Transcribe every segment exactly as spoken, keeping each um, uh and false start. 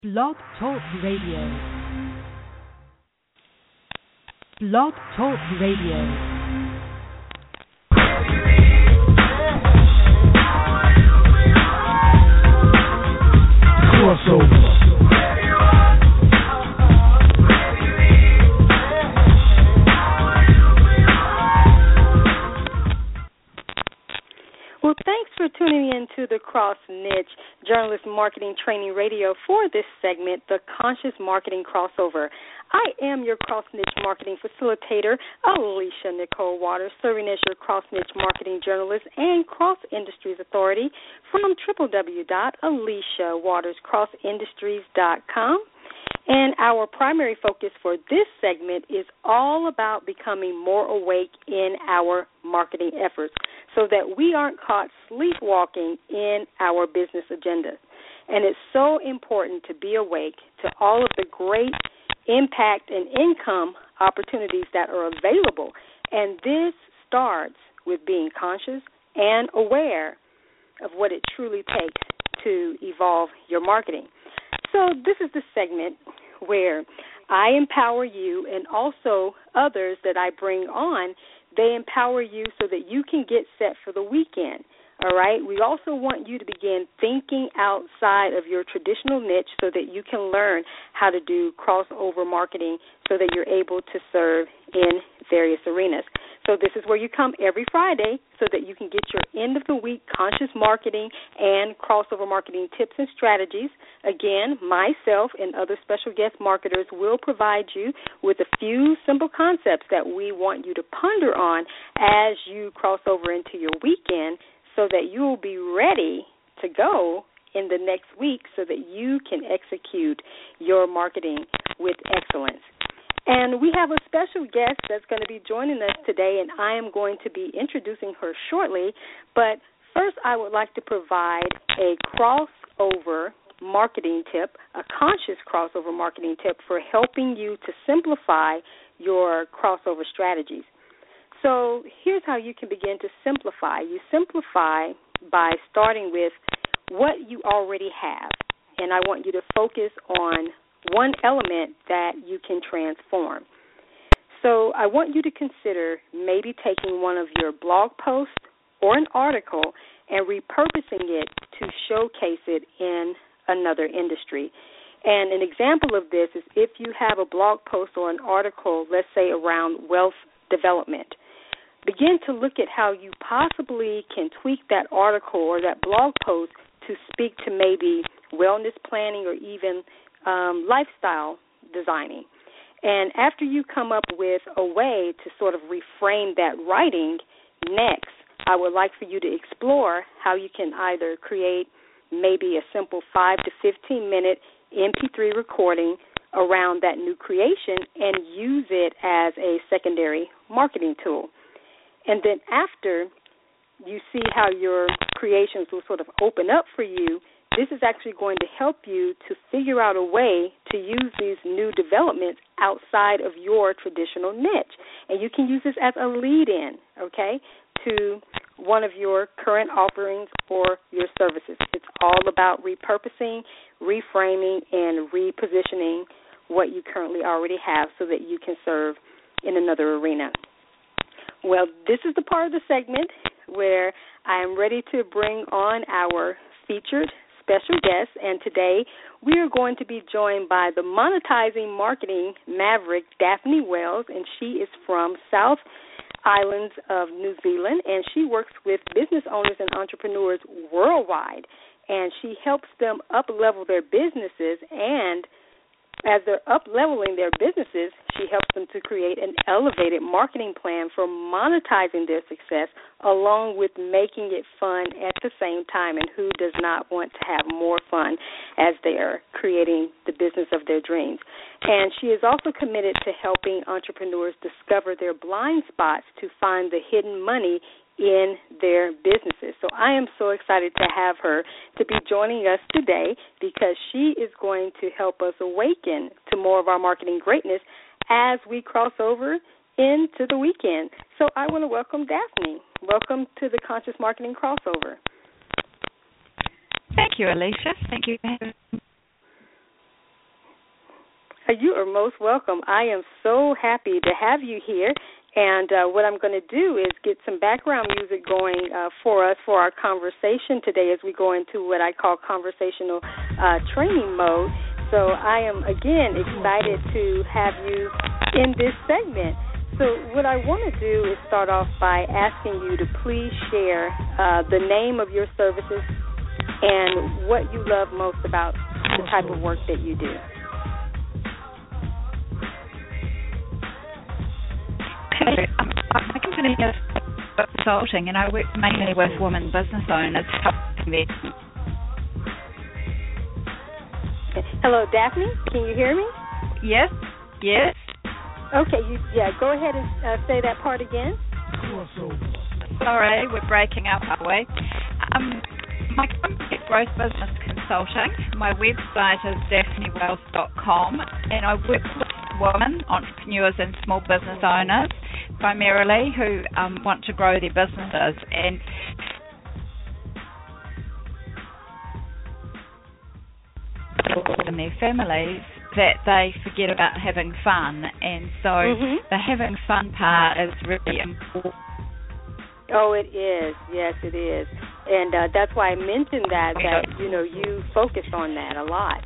Blog Talk Radio. Blog Talk Radio. Crossover. Well, thanks for tuning in to the Cross Niche Journalist Marketing Training Radio for this segment, The Conscious Marketing Crossover. I am your Cross Niche Marketing Facilitator, Alicia Nicole Waters, serving as your Cross Niche Marketing Journalist and Cross Industries Authority from w w w dot alicia waters cross industries dot com. And our primary focus for this segment is all about becoming more awake in our marketing efforts so that we aren't caught sleepwalking in our business agenda. And it's so important to be awake to all of the great impact and income opportunities that are available. And this starts with being conscious and aware of what it truly takes to evolve your marketing. So this is the segment where I empower you and also others that I bring on. They empower you so that you can get set for the weekend, all right? We also want you to begin thinking outside of your traditional niche so that you can learn how to do crossover marketing so that you're able to serve in various arenas. So this is where you come every Friday so that you can get your end-of-the-week conscious marketing and crossover marketing tips and strategies. Again, myself and other special guest marketers will provide you with a few simple concepts that we want you to ponder on as you cross over into your weekend so that you will be ready to go in the next week so that you can execute your marketing with excellence. And we have a special guest that's going to be joining us today, and I am going to be introducing her shortly. But first, I would like to provide a crossover marketing tip, a conscious crossover marketing tip for helping you to simplify your crossover strategies. So here's how you can begin to simplify. You simplify by starting with what you already have, and I want you to focus on one element that you can transform. So I want you to consider maybe taking one of your blog posts or an article and repurposing it to showcase it in another industry. And an example of this is if you have a blog post or an article, let's say around wealth development, begin to look at how you possibly can tweak that article or that blog post to speak to maybe wellness planning or even Um, lifestyle designing. And after you come up with a way to sort of reframe that writing, next, I would like for you to explore how you can either create maybe a simple five to fifteen minute M P three recording around that new creation and use it as a secondary marketing tool. And then after you see how your creations will sort of open up for you, this is actually going to help you to figure out a way to use these new developments outside of your traditional niche. And you can use this as a lead-in, okay, to one of your current offerings or your services. It's all about repurposing, reframing, and repositioning what you currently already have so that you can serve in another arena. Well, this is the part of the segment where I am ready to bring on our featured special guest, and today we are going to be joined by the monetizing marketing maverick, Daphne Wells, and she is from South Islands of New Zealand, and she works with business owners and entrepreneurs worldwide, and she helps them up-level their businesses, and as they're up-leveling their businesses, she helps them to create an elevated marketing plan for monetizing their success along with making it fun at the same time. And who does not want to have more fun as they are creating the business of their dreams? And she is also committed to helping entrepreneurs discover their blind spots to find the hidden money in their businesses. So I am so excited to have her to be joining us today because she is going to help us awaken to more of our marketing greatness as we cross over into the weekend. So I want to welcome Daphne. Welcome to the Conscious Marketing Crossover. Thank you, Alicia. Thank you for having me. You are most welcome. I am so happy to have you here. And uh, what I'm going to do is get some background music going uh, for us for our conversation today as we go into what I call conversational uh, training mode. So I am, again, excited to have you in this segment. So what I want to do is start off by asking you to please share uh, the name of your services and what you love most about the type of work that you do. Okay. Um, my company is consulting, and I work mainly with women business owners, helping them. Hello, Daphne. Can you hear me? Yes. Yes. Okay. You, yeah. Go ahead and uh, say that part again. Sorry, we're breaking up our way. Um, my company is Growth Business Consulting. My website is daphne wells dot com, and I work with women, entrepreneurs, and small business owners, primarily, who um, want to grow their businesses and in their families that they forget about having fun, and so mm-hmm. the having fun part is really important. Oh, it is. Yes, it is. And uh, that's why I mentioned that, that, you know, you focus on that a lot.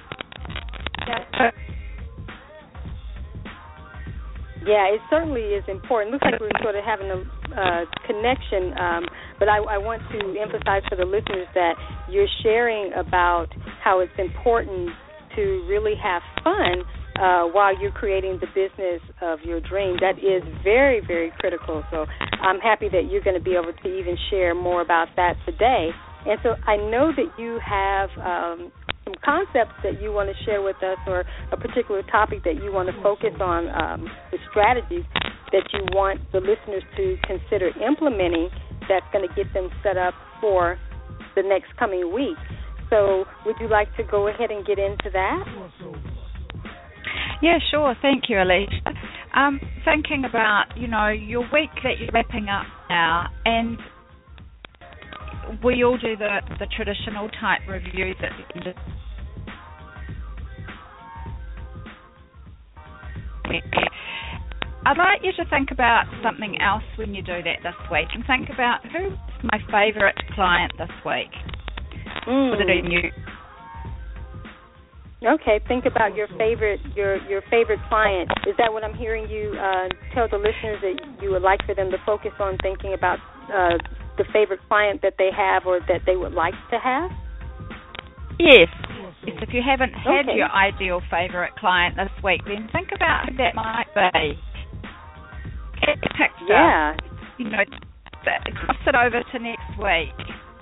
Yeah, it certainly is important. Looks like we're sort of having a uh, connection, um, but I, I want to emphasize for the listeners that you're sharing about how it's important to really have fun uh, while you're creating the business of your dream. That is very, very critical. So I'm happy that you're going to be able to even share more about that today. And so I know that you have um, some concepts that you want to share with us, or a particular topic that you want to focus on, um, the strategies that you want the listeners to consider implementing that's going to get them set up for the next coming week. So would you like to go ahead and get into that? Yeah, sure. Thank you, Alicia. Um, thinking about, you know, your week that you're wrapping up now, and we all do the, the traditional type reviews at the end of I'd like you to think about something else when you do that this week, and think about who's my favourite client this week. Mm. Put it in you. Okay, think about your favorite your your favorite client. Is that what I'm hearing you uh, tell the listeners, that you would like for them to focus on thinking about uh, the favorite client that they have or that they would like to have? Yes. Yes. If you haven't had okay. your ideal favourite client this week, then think about who that might be. Get the picture. Yeah. You know, cross it over to next week.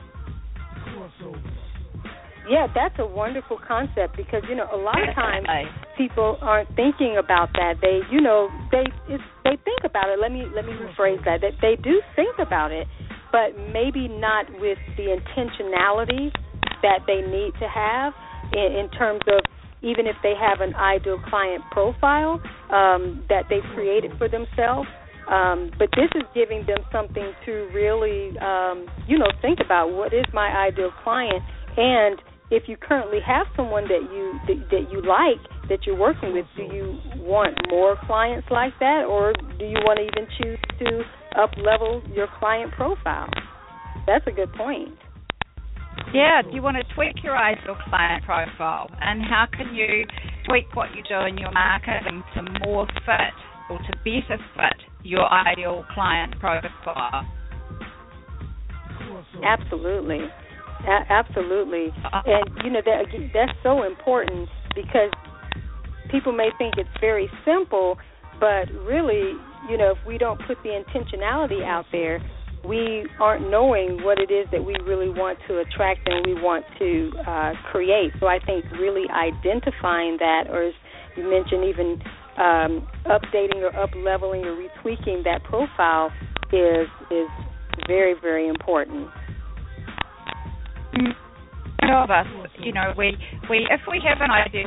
Yeah, that's a wonderful concept, because, you know, a lot of times people aren't thinking about that. They, you know, they it's, they think about it. Let me let me rephrase that. That they do think about it, but maybe not with the intentionality that they need to have in, in terms of, even if they have an ideal client profile um, that they've created for themselves. Um, but this is giving them something to really, um, you know, think about. What is my ideal client? And if you currently have someone that you that, that you like, that you're working with, do you want more clients like that, or do you want to even choose to up-level your client profile? That's a good point. Yeah, do you want to tweak your ideal client profile, and how can you tweak what you do in your marketing to more fit or to better fit your ideal client profile? Absolutely. A- absolutely. And, you know, that that's so important, because people may think it's very simple, but really, you know, if we don't put the intentionality out there, we aren't knowing what it is that we really want to attract and we want to uh, create. So I think really identifying that, or as you mentioned, even um, updating or up-leveling or retweaking that profile is is very, very important. All of us, you know, we, we if we have an idea.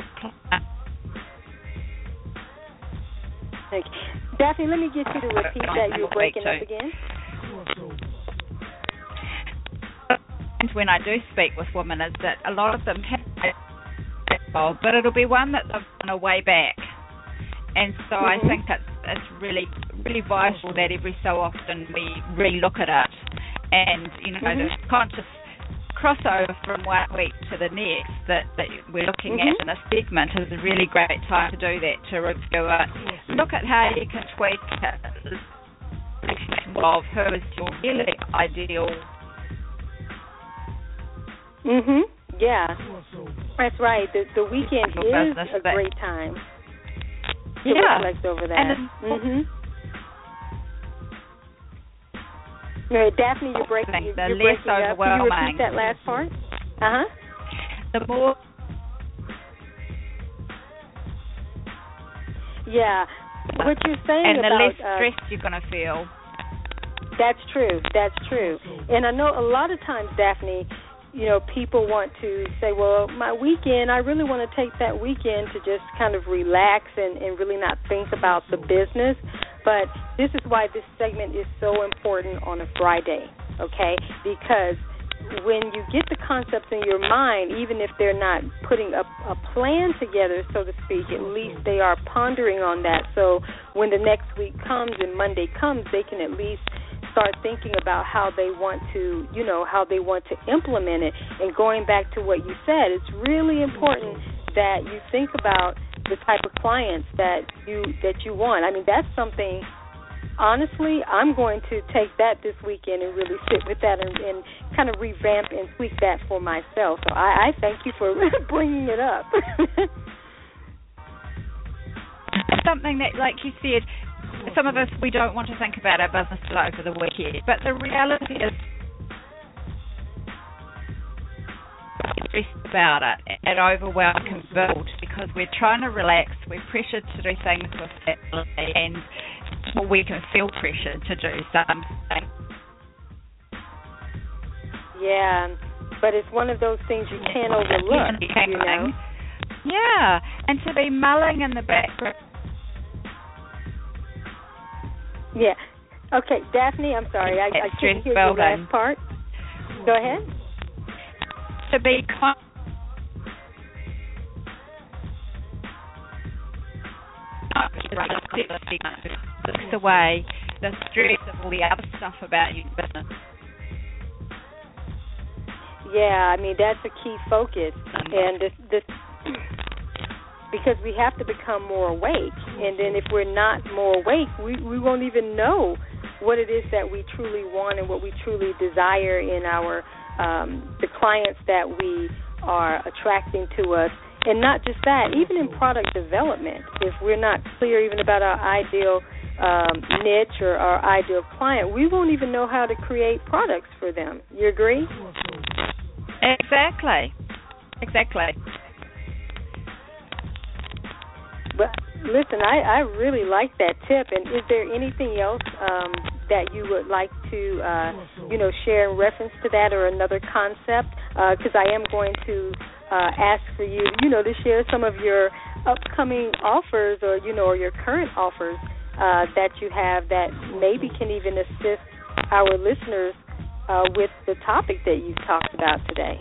Thank you. Daphne, let me get you to repeat that. You're breaking up again. And when I do speak with women, is that a lot of them have involved, but it'll be one that they've done a way back. And so mm-hmm. I think it's, it's really, really vital that every so often we re-look at it. And, you know, mm-hmm. the conscious crossover from one week to the next that, that we're looking mm-hmm. at in this segment is a really great time to do that, to review it. Look at how you can tweak it of who is your really ideal. Mhm. Yeah. That's right. The the weekend is a great time to yeah. reflect over that. And mhm. No, Daphne, you're breaking, you're, the you're less breaking up. Can you repeat that last part? Uh huh. The more. Yeah. What you're saying and the about less stress uh, you're going to feel. That's true. That's true. And I know a lot of times, Daphne, you know, people want to say, well, my weekend, I really want to take that weekend to just kind of relax and, and really not think about the business. But this is why this segment is so important on a Friday, okay? Because when you get the concepts in your mind, even if they're not putting a, a plan together, so to speak, at least they are pondering on that. So when the next week comes and Monday comes, they can at least start thinking about how they want to, you know, how they want to implement it. And going back to what you said, it's really important that you think about the type of clients that you that you want. I mean, that's something, honestly, I'm going to take that this weekend and really sit with that and, and kind of revamp and tweak that for myself. So I, I thank you for bringing it up. Something that, like you said, some of us, we don't want to think about our business over the weekend, but the reality is stressed about it and overwhelm can build because we're trying to relax, we're pressured to do things with family, and well, we can feel pressured to do something. Yeah, but it's one of those things you can't overlook, you know? Yeah, and to be mulling in the background. Yeah. Okay, Daphne, I'm sorry, I, I couldn't hear your last part. Go ahead. To be con- takes away the stress of all the other stuff about your business. Yeah, I mean, that's a key focus. And this, this because we have to become more awake. And then if we're not more awake, we, we won't even know what it is that we truly want and what we truly desire in our um, the clients that we are attracting to us. And not just that, even in product development, if we're not clear even about our ideal um, niche or our ideal client, we won't even know how to create products for them. You agree? Exactly. Exactly. But listen, I, I really like that tip. And is there anything else um, that you would like to, uh, you know, share in reference to that or another concept? Because uh, I am going to uh, ask for you, you know, to share some of your upcoming offers or, you know, or your current offers uh, that you have that maybe can even assist our listeners uh, with the topic that you've talked about today.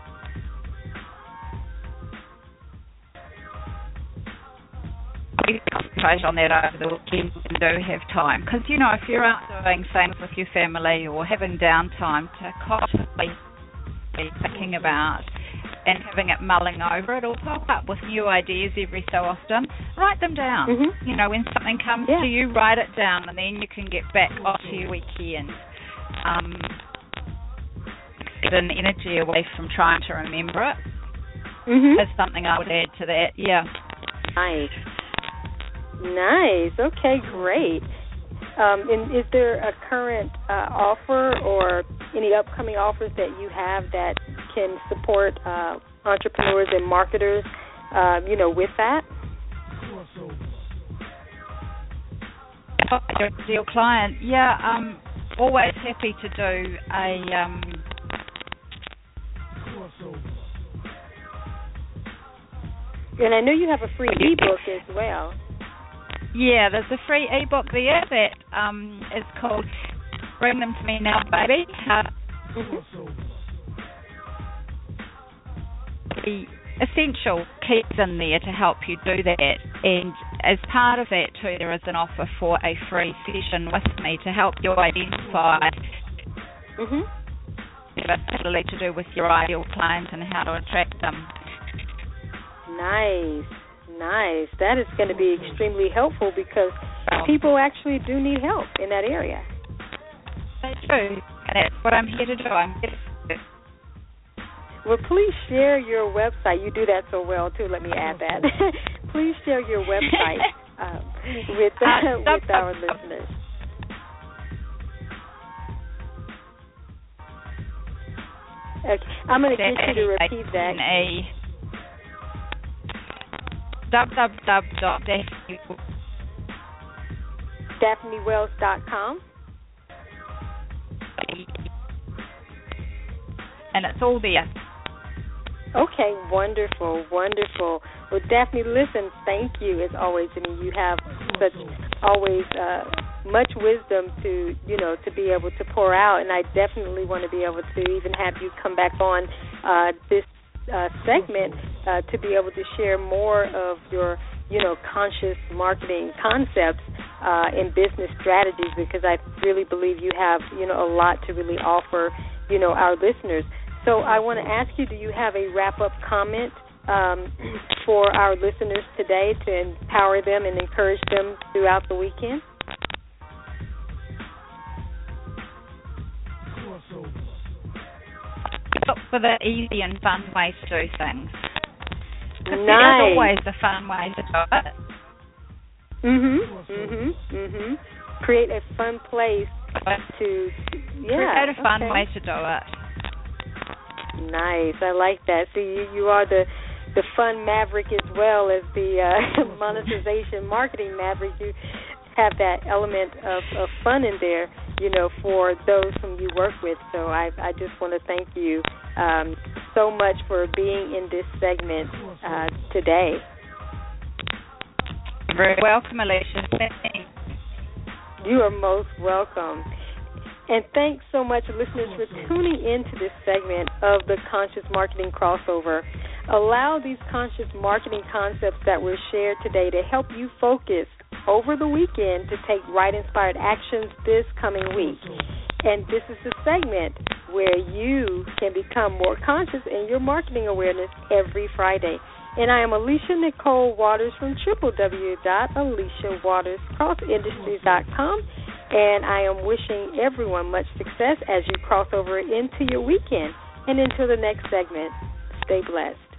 We concentrate on that over the weekend and do have time. Because, you know, if you're out doing things with your family or having downtime, to constantly be thinking about and having it mulling over, it'll pop up with new ideas every so often. Write them down. Mm-hmm. You know, when something comes yeah. to you, write it down, and then you can get back onto your weekend. Um, get an energy away from trying to remember it. Mm-hmm. Is something I would add to that. Yeah. Nice. Nice. Okay, great. Um, and is there a current uh, offer or any upcoming offers that you have that can support uh, entrepreneurs and marketers, uh, you know, with that? Your ideal client, yeah. Um, always happy to do a. Um, and I know you have a free ebook as well. Yeah, there's a free ebook there that um, is called "Bring Them to Me Now, Baby." How mm-hmm. be essential keys in there to help you do that. And as part of that too, there is an offer for a free session with me to help you identify Mhm. particularly to do with your ideal client and how to attract them. Nice, nice. That is going to be extremely helpful because people actually do need help in that area. They do, and that's what I'm here to do. I'm here to do. Well, please share your website. You do that so well, too. Let me add that. Please share your website um, with, uh, with our listeners. Okay. I'm going to get you to repeat that. w w w dot daphne daphne wells dot com. And it's all there. Okay, wonderful, wonderful. Well, Daphne, listen, thank you as always. I mean, you have such always uh, much wisdom to, you know, to be able to pour out, and I definitely want to be able to even have you come back on uh, this uh, segment uh, to be able to share more of your, you know, conscious marketing concepts uh, and business strategies, because I really believe you have, you know, a lot to really offer, you know, our listeners. So I want to ask you, do you have a wrap-up comment um, for our listeners today to empower them and encourage them throughout the weekend? Look for the easy and fun way to do things. Nice. There's always a fun way to do it. Mhm. Mhm. Mhm. Create a fun place to, yeah. Create a fun okay. way to do it. Nice. I like that. So you, you are the the fun maverick as well as the uh, monetization marketing maverick. You have that element of, of fun in there, you know, for those whom you work with. So I, I just want to thank you um, so much for being in this segment uh, today. You're very welcome, Alicia. Thanks. You are most welcome. And thanks so much, listeners, for tuning into this segment of the Conscious Marketing Crossover. Allow these conscious marketing concepts that were shared today to help you focus over the weekend to take right-inspired actions this coming week. And this is the segment where you can become more conscious in your marketing awareness every Friday. And I am Alicia Nicole Waters from w w w dot alicia waters cross industries dot com. And I am wishing everyone much success as you cross over into your weekend. And until the next segment, stay blessed.